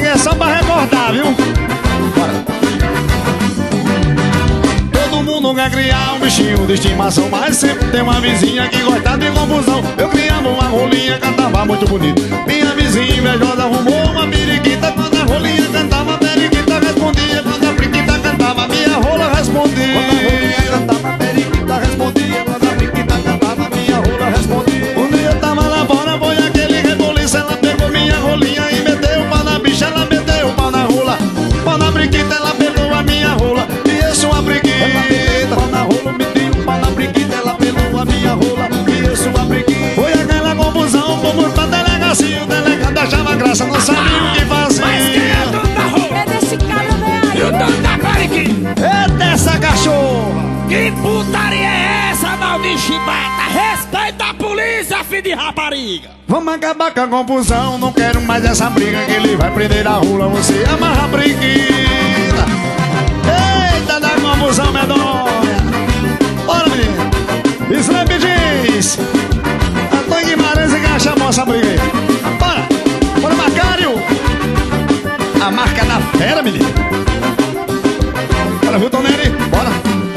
é só pra recordar, viu? Bora. Todo mundo quer criar um bichinho de estimação, mas sempre tem uma vizinha que gosta de confusão. Eu criava uma rolinha, cantava muito bonito. Minha vizinha invejosa arrumou uma periquita. Quando a rolinha cantava, a periquita respondia. Quando a periquita cantava, minha rola respondia. Quando a rolinha cantava, a periquita respondia. Quando a periquita cantava, minha rola respondia. Um dia eu tava lá fora, foi aquele reboliço. Ela pegou minha rolinha e meteu o pau na bicha. Ela meteu o pau na rola. Pau na periquita, ela pelou a minha rola. E eu sou uma periquita. Pau na rola, meteu o pau na periquita. Ela pelou a minha rola. E eu sou uma periquita. Foi aquela confusão, fomos pra delegacia. O delegado achava graça, não sabia o que fazer. Mas quem é o dono da rola? É desse cara, né? E o dono da periquita? É dessa cachorra. Que putaria é essa, mal de chibata? Respeita a polícia, filho de rapariga. Vamos acabar com a confusão, não quero mais essa briga. Que ele vai prender a rola, você amarra a periquita. Eita da confusão medonha. Bora, menino. Snap diz Antônio Guimarães e Gacha Moça briga aí. Bora. Bora, Macário. A marca da fera, menino. Bora, viu, Tonelli? Bora.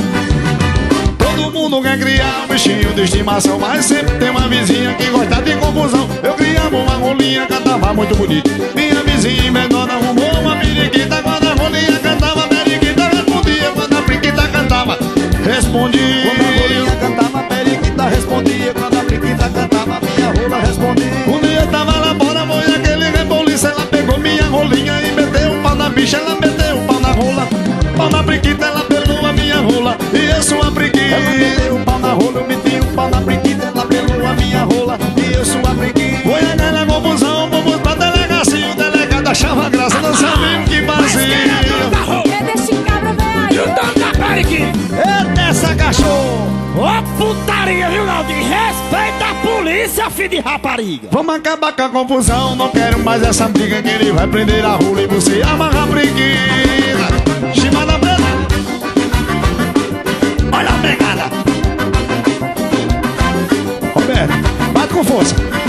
Todo mundo quer criar um bichinho de estimação, mas sempre tem uma vizinha que gosta de confusão. Eu criava uma rolinha, cantava muito bonito. Minha vizinha menor arrumou uma periquita. Quando a rolinha cantava, a periquita respondia. Quando a periquita cantava, respondia. Quando a rolinha cantava, a periquita respondia. Quando a periquita cantava, minha rola respondia. Um dia eu tava lá fora, foi aquele reboliço. Ela pegou minha rolinha e meteu o pau na bicha. Ela meteu o pau na rola. Pau na periquita, ela pelou a minha rola. E eu sou a periquita. Ela meteu o pau na rola, eu meti o pau na periquita. Ela pelou a minha rola. E eu sou a periquita. Foi aquela confusão, fomos pra delegacia. O delegado achava graça, não sabia o que Mas quem é o dono da fazia. rola? É desse cabra, E o velho. dono da periquita? É dessa cachorra. Ô putaria, viu, Naldinho? Respeita a polícia, filho de rapariga. Vamos acabar com a confusão, não quero mais essa briga. Que ele vai prender a rola e você amarra a periquita. Chimada preta. Olha a pegada. Roberto, bate com força.